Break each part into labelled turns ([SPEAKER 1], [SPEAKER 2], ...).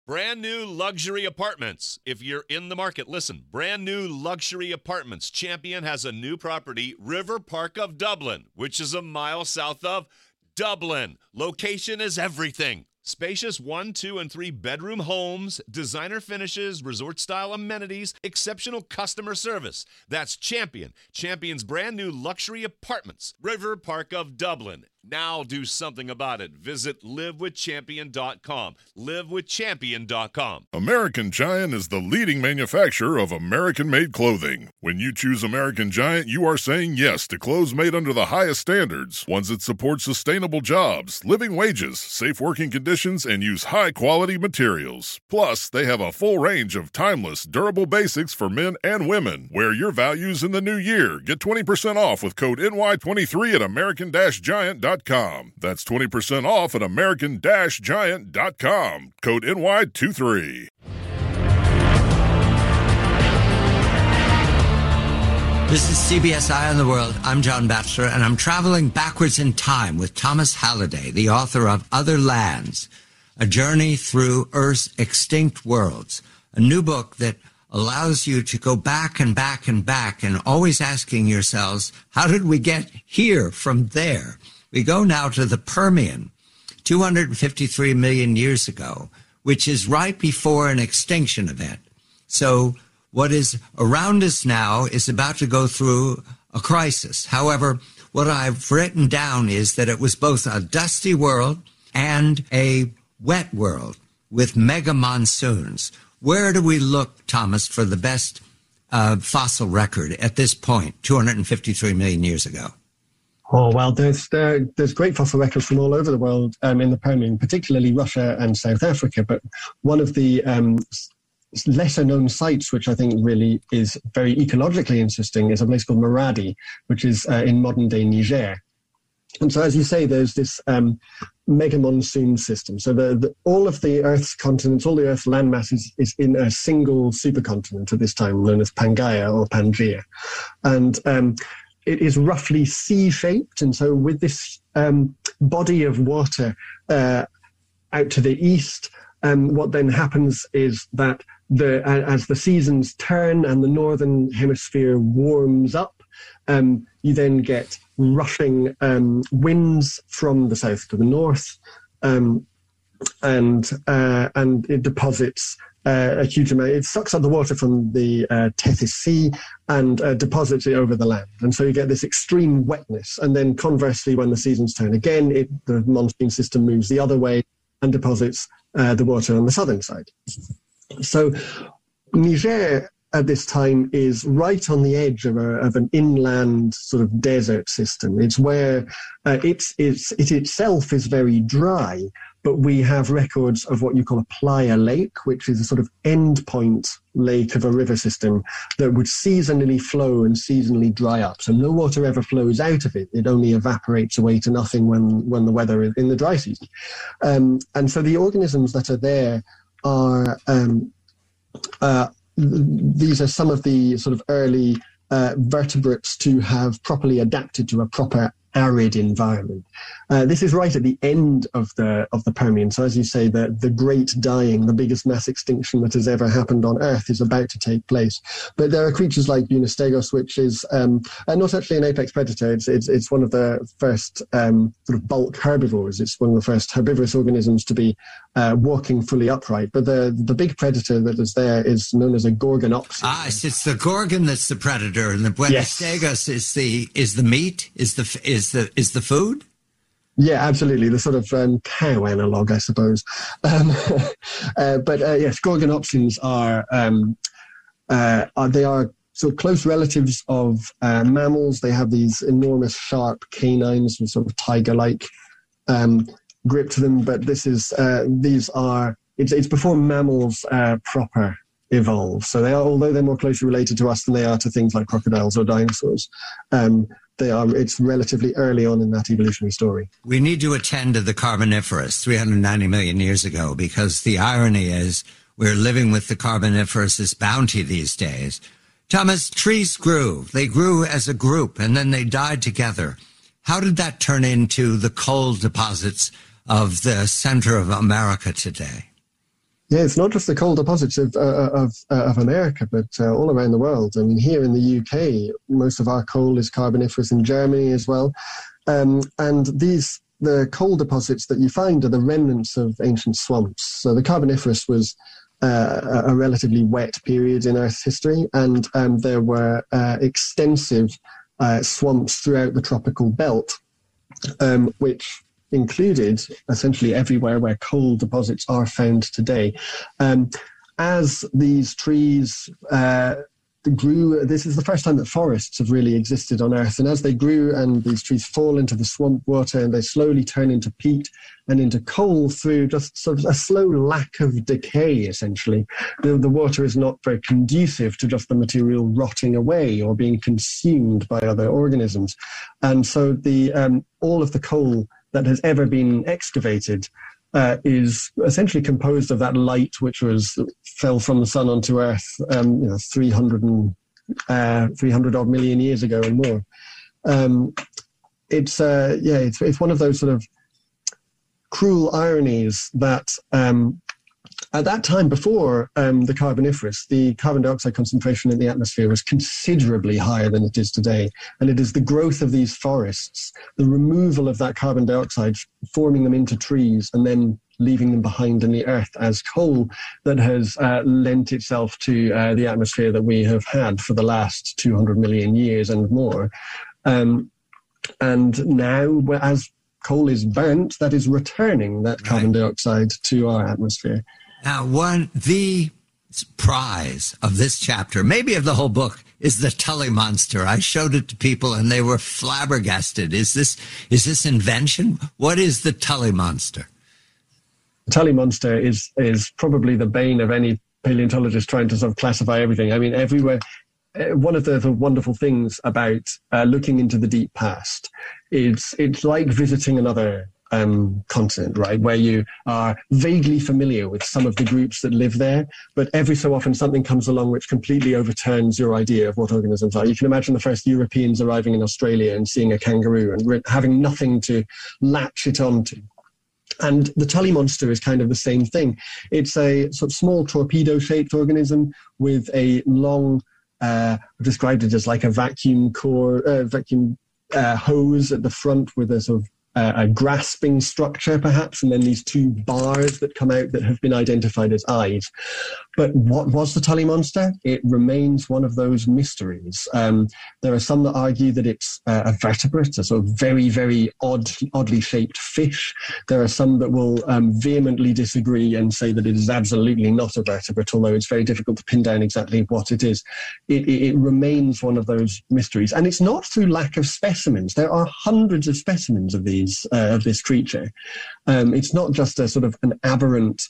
[SPEAKER 1] Brand new luxury apartments. If you're in the market, listen. Brand new luxury apartments. Champion has a new property, River Park of Dublin, which is a mile south of Dublin. Location is everything. Spacious 1, 2, and 3 bedroom homes, designer finishes, resort-style amenities, exceptional customer service. That's Champion. Champion's brand new luxury apartments. River Park of Dublin. Now do something about it. Visit livewithchampion.com. Livewithchampion.com.
[SPEAKER 2] American Giant is the leading manufacturer of American-made clothing. When you choose American Giant, you are saying yes to clothes made under the highest standards, ones that support sustainable jobs, living wages, safe working conditions, and use high-quality materials. Plus, they have a full range of timeless, durable basics for men and women. Wear your values in the new year. Get 20% off with code NY23 at American-Giant.com. That's 20% off at American-Giant.com. Code NY23.
[SPEAKER 3] This is CBS Eye on the World. I'm John Batchelor, and I'm traveling backwards in time with Thomas Halliday, the author of Other Lands, A Journey Through Earth's Extinct Worlds, a new book that allows you to go back and back and back and always asking yourselves, how did we get here from there? We go now to the Permian, 253 million years ago, which is right before an extinction event. So what is around us now is about to go through a crisis. However, what I've written down is that it was both a dusty world and a wet world with mega monsoons. Where do we look, Thomas, for the best fossil record at this point, 253 million years ago?
[SPEAKER 4] Oh, well, there's great fossil records from all over the world in the Permian, particularly Russia and South Africa. But one of the lesser-known sites, which I think really is very ecologically interesting, is a place called Maradi, which is in modern-day Niger. And so, as you say, there's this mega monsoon system. So all of the Earth's continents, all the Earth's landmass is in a single supercontinent at this time, known as Pangaea or Pangaea. And it is roughly C-shaped, and so with this body of water out to the east, what then happens is that as the seasons turn and the northern hemisphere warms up, you then get rushing winds from the south to the north, and it deposits a huge amount. It sucks up the water from the Tethys Sea and deposits it over the land. And so you get this extreme wetness. And then conversely, when the seasons turn again, the monsoon system moves the other way and deposits the water on the southern side. So Niger at this time is right on the edge of an inland sort of desert system. It's where it itself is very dry, but we have records of what you call a playa lake, which is a sort of endpoint lake of a river system that would seasonally flow and seasonally dry up. So no water ever flows out of it. It only evaporates away to nothing when the weather is in the dry season. And so the organisms that are there are, these are some of the sort of early vertebrates to have properly adapted to a proper arid environment. This is right at the end of the Permian. So as you say, the great dying, the biggest mass extinction that has ever happened on Earth is about to take place. But there are creatures like Bunistegos, which is not actually an apex predator. It's one of the first sort of bulk herbivores. It's one of the first herbivorous organisms to be walking fully upright. But the big predator that is there is known as a Gorgonopsis.
[SPEAKER 3] Ah, it's the gorgon that's the predator, and the Bunistegos is the meat, is the food.
[SPEAKER 4] Yeah, absolutely. The sort of cow analog, I suppose. But yes, Gorgonopsins are sort of close relatives of mammals. They have these enormous sharp canines with sort of tiger-like grip to them. But it's before mammals proper evolve. So they are, although they're more closely related to us than they are to things like crocodiles or dinosaurs. It's relatively early on in that evolutionary story.
[SPEAKER 3] We need to attend to the Carboniferous 390 million years ago, because the irony is we're living with the Carboniferous' bounty these days. Thomas, trees grew. They grew as a group, and then they died together. How did that turn into the coal deposits of the center of America today?
[SPEAKER 4] Yeah, it's not just the coal deposits of America, but all around the world. I mean, here in the UK, most of our coal is Carboniferous, in Germany as well. And the coal deposits that you find are the remnants of ancient swamps. So the Carboniferous was a relatively wet period in Earth's history, and there were extensive swamps throughout the tropical belt, which included essentially everywhere where coal deposits are found today. As these trees grew, this is the first time that forests have really existed on Earth, and as they grew and these trees fall into the swamp water and they slowly turn into peat and into coal through just sort of a slow lack of decay, essentially. The water is not very conducive to just the material rotting away or being consumed by other organisms. And so all of the coal that has ever been excavated is essentially composed of that light which fell from the sun onto Earth 300 odd million years ago and more. It's one of those sort of cruel ironies that at that time, before the Carboniferous, the carbon dioxide concentration in the atmosphere was considerably higher than it is today. And it is the growth of these forests, the removal of that carbon dioxide, forming them into trees and then leaving them behind in the earth as coal, that has lent itself to the atmosphere that we have had for the last 200 million years and more. And now, as coal is burnt, that is returning that carbon dioxide to our atmosphere.
[SPEAKER 3] Now, the prize of this chapter, maybe of the whole book, is the Tully monster. I showed it to people and they were flabbergasted. Is this invention? What is the Tully monster?
[SPEAKER 4] The Tully monster is probably the bane of any paleontologist trying to sort of classify everything. I mean, everywhere. One of the wonderful things about looking into the deep past is it's like visiting another continent, right, where you are vaguely familiar with some of the groups that live there, but every so often something comes along which completely overturns your idea of what organisms are. You can imagine the first Europeans arriving in Australia and seeing a kangaroo and having nothing to latch it onto. And the Tully monster is kind of the same thing. It's a sort of small torpedo-shaped organism with a long, I've described it as like a vacuum hose at the front with a sort of a grasping structure, perhaps, and then these two bars that come out that have been identified as eyes. But what was the Tully monster? It remains one of those mysteries. There are some that argue that it's a vertebrate, a sort of very, very oddly shaped fish. There are some that will vehemently disagree and say that it is absolutely not a vertebrate, although it's very difficult to pin down exactly what it is. It remains one of those mysteries. And it's not through lack of specimens. There are hundreds of specimens of this creature. It's not just a sort of an aberrant,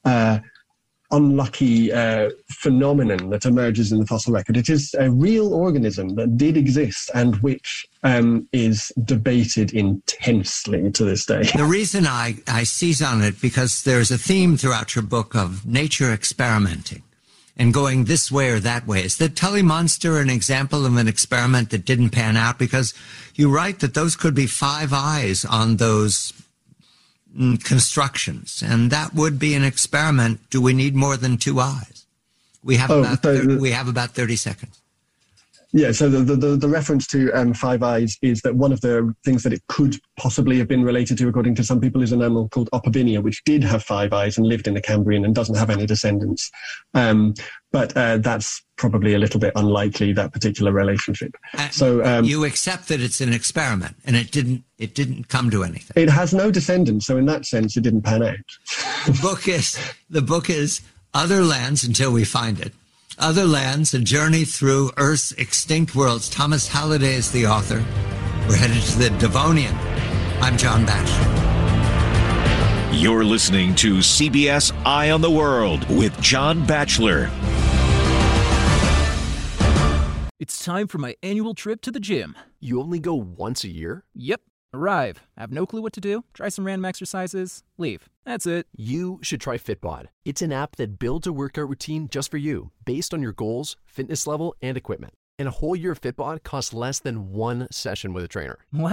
[SPEAKER 4] unlucky phenomenon that emerges in the fossil record. It is a real organism that did exist and which is debated intensely to this day.
[SPEAKER 3] The reason I seize on it, because there's a theme throughout your book of nature experimenting and going this way or that way. Is the Tully monster an example of an experiment that didn't pan out? Because you write that those could be 5 eyes on those constructions, and that would be an experiment. Do we need more than 2 eyes? We have about 30 seconds.
[SPEAKER 4] Yeah, so the reference to 5 eyes is that one of the things that it could possibly have been related to, according to some people, is an animal called Opabinia, which did have 5 eyes and lived in the Cambrian and doesn't have any descendants. But that's probably a little bit unlikely, that particular relationship. So
[SPEAKER 3] you accept that it's an experiment, and it didn't come to anything.
[SPEAKER 4] It has no descendants, so in that sense, it didn't pan out.
[SPEAKER 3] The book is Other Lands Until We Find It. Other Lands, A Journey Through Earth's Extinct Worlds. Thomas Halliday is the author. We're headed to the Devonian. I'm John Batchelor.
[SPEAKER 5] You're listening to CBS Eye on the World with John Batchelor.
[SPEAKER 6] It's time for my annual trip to the gym.
[SPEAKER 7] You only go once a year?
[SPEAKER 6] Yep. Arrive, have no clue what to do, try some random exercises, leave. That's it.
[SPEAKER 7] You should try Fitbod. It's an app that builds a workout routine just for you, based on your goals, fitness level, and equipment. And a whole year of Fitbod costs less than 1 session with a trainer.
[SPEAKER 6] Wow.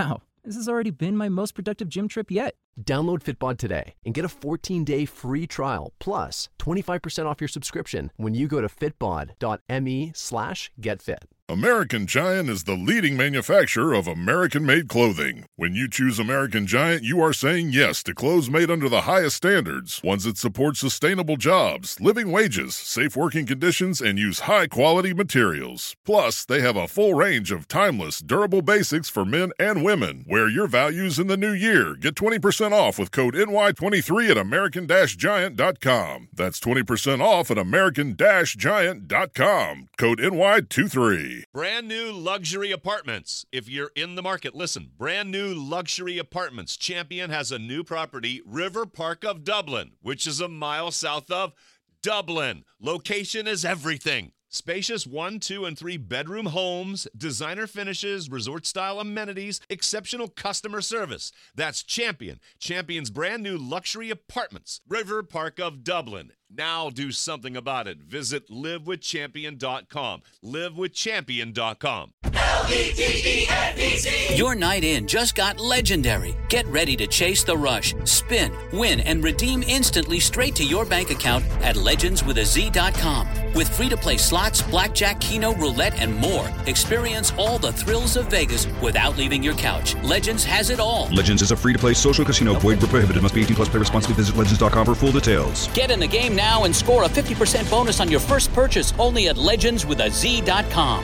[SPEAKER 6] This has already been my most productive gym trip yet.
[SPEAKER 7] Download Fitbod today and get a 14-day free trial plus 25% off your subscription when you go to fitbod.me/getfit.
[SPEAKER 2] American Giant is the leading manufacturer of American-made clothing. When you choose American Giant, you are saying yes to clothes made under the highest standards, ones that support sustainable jobs, living wages, safe working conditions, and use high-quality materials. Plus, they have a full range of timeless, durable basics for men and women. Wear your values in the new year. Get 20% off with code NY23 at American-Giant.com. That's 20% off at American-Giant.com. Code NY23.
[SPEAKER 1] Brand new luxury apartments. If you're in the market, listen. Brand new luxury apartments. Champion has a new property, River Park of Dublin, which is a mile south of Dublin. Location is everything. Spacious 1, 2, and 3 bedroom homes, designer finishes, resort-style amenities, exceptional customer service. That's Champion. Champion's brand new luxury apartments, River Park of Dublin. Now do something about it. Visit livewithchampion.com. Livewithchampion.com.
[SPEAKER 8] LVTENBC. Your night in just got legendary. Get ready to chase the rush, spin, win, and redeem instantly straight to your bank account at legendswithaz.com. With free-to-play slots, blackjack, keno, roulette, and more. Experience all the thrills of Vegas without leaving your couch. Legends has it all.
[SPEAKER 9] Legends is a free-to-play social casino. Void where prohibited. Must be 18 plus. Play responsibly. Visit legends.com for full details.
[SPEAKER 8] Get in the game now and score a 50% bonus on your first purchase only at legendswithaz.com.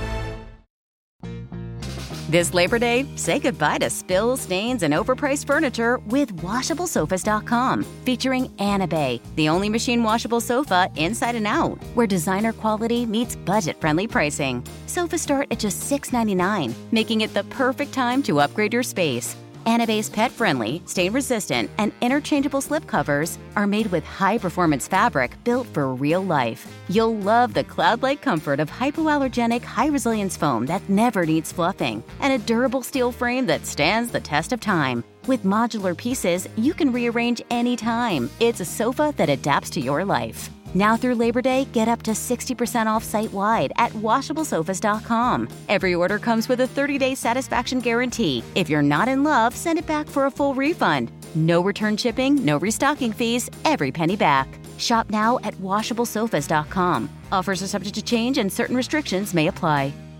[SPEAKER 10] This Labor Day, say goodbye to spills, stains, and overpriced furniture with WashableSofas.com. Featuring Anabay, the only machine washable sofa inside and out, where designer quality meets budget-friendly pricing. Sofas start at just $6.99, making it the perfect time to upgrade your space. Anabay's pet-friendly, stain-resistant, and interchangeable slipcovers are made with high-performance fabric built for real life. You'll love the cloud-like comfort of hypoallergenic, high-resilience foam that never needs fluffing, and a durable steel frame that stands the test of time. With modular pieces, you can rearrange anytime. It's a sofa that adapts to your life. Now through Labor Day, get up to 60% off site-wide at WashableSofas.com. Every order comes with a 30-day satisfaction guarantee. If you're not in love, send it back for a full refund. No return shipping, no restocking fees, every penny back. Shop now at WashableSofas.com. Offers are subject to change and certain restrictions may apply.